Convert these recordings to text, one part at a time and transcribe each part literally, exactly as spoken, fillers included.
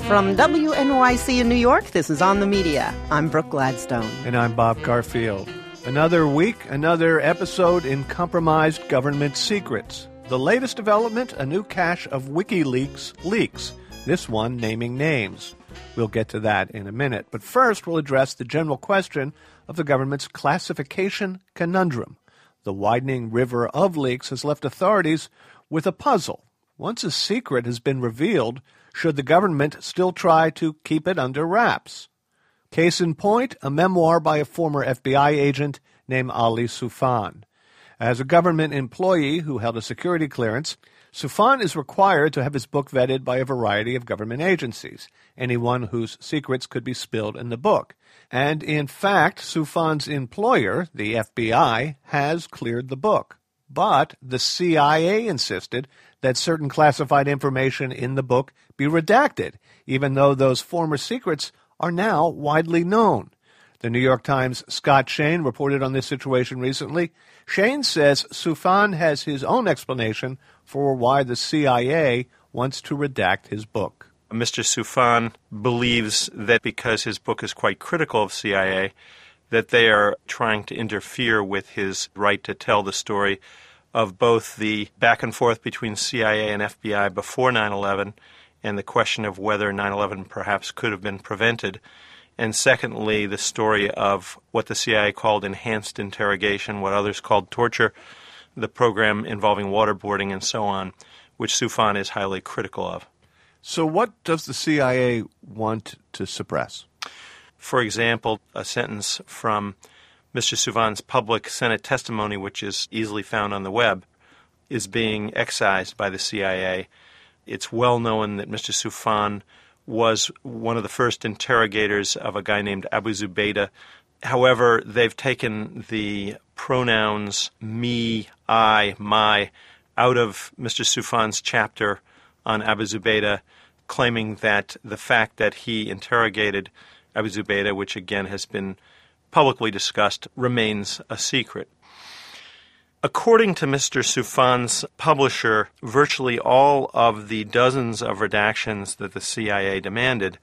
From W N Y C in New York, this is On the Media. I'm Brooke Gladstone. And I'm Bob Garfield. Another week, another episode in Compromised Government Secrets. The latest development, a new cache of WikiLeaks leaks, this one naming names. We'll get to that in a minute. But first, we'll address the general question of the government's classification conundrum. The widening river of leaks has left authorities with a puzzle. Once a secret has been revealed, should the government still try to keep it under wraps? Case in point, a memoir by a former F B I agent named Ali Soufan. As a government employee who held a security clearance, Soufan is required to have his book vetted by a variety of government agencies, anyone whose secrets could be spilled in the book. And in fact, Soufan's employer, the F B I, has cleared the book. But the C I A insisted that certain classified information in the book be redacted, even though those former secrets are now widely known. The New York Times' Scott Shane reported on this situation recently. Shane says Soufan has his own explanation for why the C I A wants to redact his book. Mister Soufan believes that because his book is quite critical of C I A, that they are trying to interfere with his right to tell the story of both the back and forth between C I A and F B I before nine eleven and the question of whether nine eleven perhaps could have been prevented. And secondly, the story of what the C I A called enhanced interrogation, what others called torture, the program involving waterboarding and so on, which Soufan is highly critical of. So what does the C I A want to suppress? For example, a sentence from Mister Soufan's public Senate testimony, which is easily found on the web, is being excised by the C I A. It's well known that Mister Soufan was one of the first interrogators of a guy named Abu Zubaydah. However, they've taken the pronouns me, I, my out of Mister Soufan's chapter on Abu Zubaydah, claiming that the fact that he interrogated Abu Zubaydah, which again has been publicly discussed, remains a secret. According to Mister Soufan's publisher, virtually all of the dozens of redactions that the C I A demanded,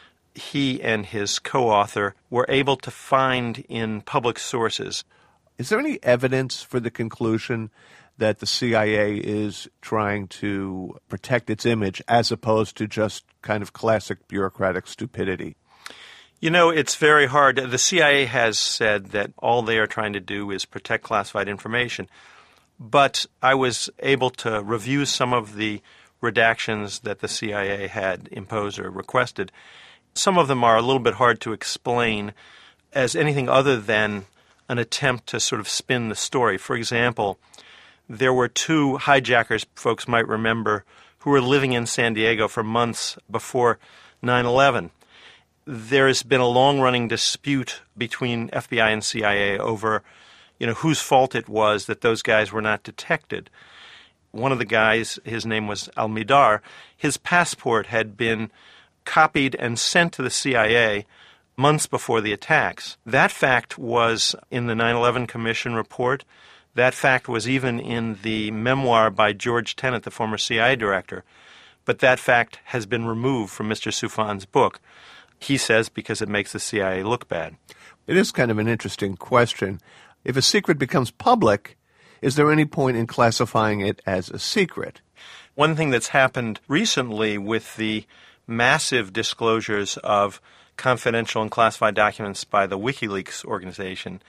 he and his co-author were able to find in public sources. Is there any evidence for the conclusion that the C I A is trying to protect its image as opposed to just kind of classic bureaucratic stupidity? You know, it's very hard. The C I A has said that all they are trying to do is protect classified information. But I was able to review some of the redactions that the C I A had imposed or requested. Some of them are a little bit hard to explain as anything other than an attempt to sort of spin the story. For example, there were two hijackers, folks might remember, who were living in San Diego for months before nine eleven. There has been a long-running dispute between F B I and C I A over, you know, whose fault it was that those guys were not detected. One of the guys, his name was Al-Midar, his passport had been copied and sent to the C I A months before the attacks. That fact was in the nine eleven Commission report. That fact was even in the memoir by George Tenet, the former C I A director. But that fact has been removed from Mister Soufan's book. He says because it makes the C I A look bad. It is kind of an interesting question. If a secret becomes public, is there any point in classifying it as a secret? One thing that's happened recently with the massive disclosures of confidential and classified documents by the WikiLeaks organization,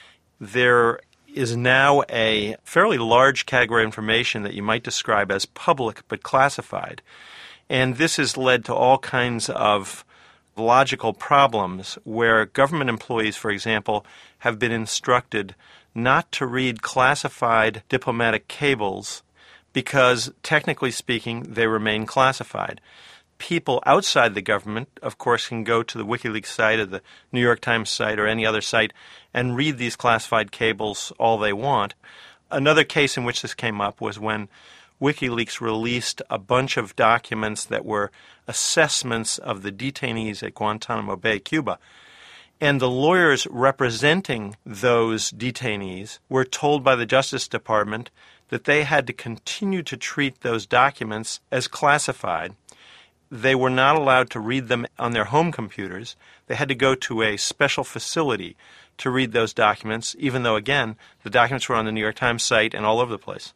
there is now a fairly large category of information that you might describe as public but classified. And this has led to all kinds of logical problems where government employees, for example, have been instructed not to read classified diplomatic cables because, technically speaking, they remain classified. People outside the government, of course, can go to the WikiLeaks site or the New York Times site or any other site and read these classified cables all they want. Another case in which this came up was when WikiLeaks released a bunch of documents that were assessments of the detainees at Guantanamo Bay, Cuba. And the lawyers representing those detainees were told by the Justice Department that they had to continue to treat those documents as classified. they were not allowed to read them on their home computers. They had to go to a special facility to read those documents, even though, again, the documents were on the New York Times site and all over the place.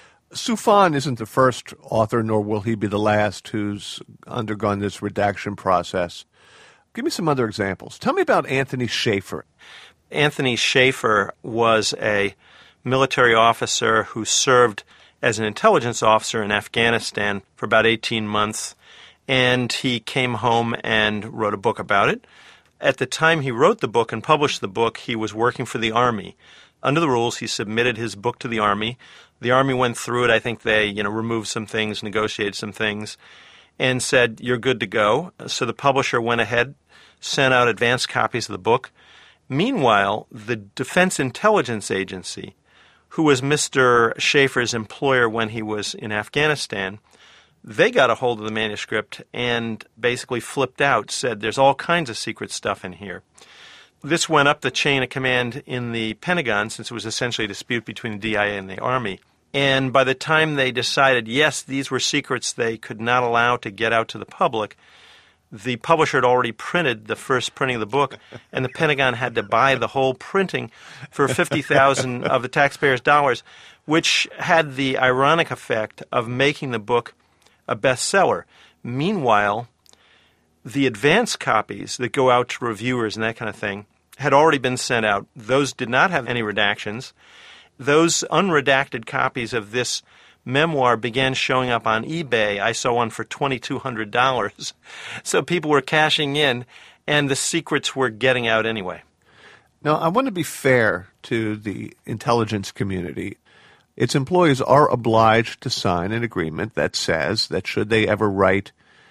Soufan isn't the first author, nor will he be the last, who's undergone this redaction process. Give me some other examples. Tell me about Anthony Shaffer. Anthony Shaffer was a military officer who served as an intelligence officer in Afghanistan for about eighteen months, and he came home and wrote a book about it. At the time he wrote the book and published the book, he was working for the Army. Under the rules, he submitted his book to the Army. The Army went through it. I think they, you know, removed some things, negotiated some things, and said, you're good to go. So the publisher went ahead, sent out advance copies of the book. Meanwhile, the Defense Intelligence Agency, who was Mister Shaffer's employer when he was in Afghanistan, they got a hold of the manuscript and basically flipped out, said there's all kinds of secret stuff in here. This went up the chain of command in the Pentagon, since it was essentially a dispute between the D I A and the Army. And by the time they decided, yes, these were secrets they could not allow to get out to the public, the publisher had already printed the first printing of the book, and the Pentagon had to buy the whole printing for fifty thousand dollars of the taxpayers' dollars, which had the ironic effect of making the book a bestseller. Meanwhile, the advance copies that go out to reviewers and that kind of thing had already been sent out. Those did not have any redactions. Those unredacted copies of this memoir began showing up on eBay. I saw one for two thousand two hundred dollars. So people were cashing in, and the secrets were getting out anyway. Now, I want to be fair to the intelligence community. Its employees are obliged to sign an agreement that says that should they ever write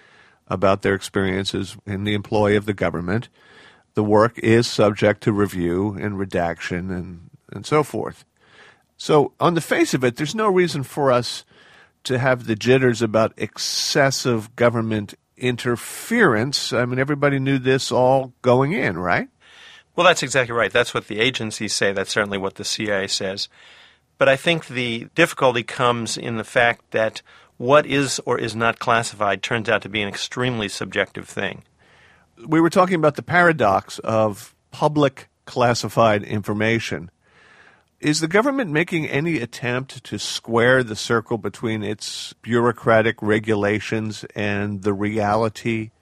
about their experiences in the employ of the government, the work is subject to review and redaction and, and so forth. So on the face of it, there's no reason for us to have the jitters about excessive government interference. I mean, everybody knew this all going in, right? Well, that's exactly right. That's what the agencies say. That's certainly what the C I A says. But I think the difficulty comes in the fact that what is or is not classified turns out to be an extremely subjective thing. We were talking about the paradox of public classified information. Is the government making any attempt to square the circle between its bureaucratic regulations and the reality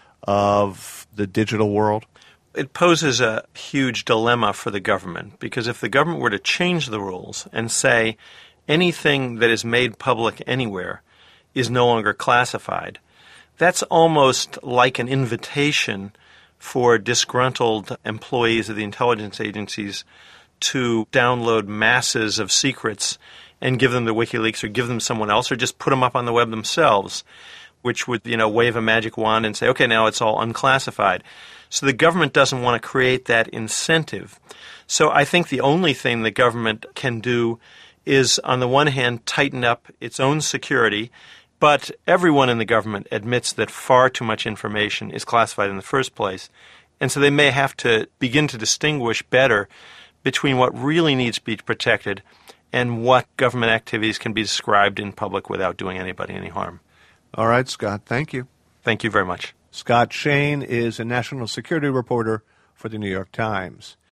of the digital world? It poses a huge dilemma for the government, because if the government were to change the rules and say anything that is made public anywhere is no longer classified, that's almost like an invitation for disgruntled employees of the intelligence agencies to download masses of secrets and give them to WikiLeaks or give them to someone else or just put them up on the web themselves, which would, you know, wave a magic wand and say, okay, now it's all unclassified. So the government doesn't want to create that incentive. So I think the only thing the government can do is, on the one hand, tighten up its own security, but everyone in the government admits that far too much information is classified in the first place. And so they may have to begin to distinguish better between what really needs to be protected and what government activities can be described in public without doing anybody any harm. All right, Scott, thank you. Thank you very much. Scott Shane is a national security reporter for the New York Times.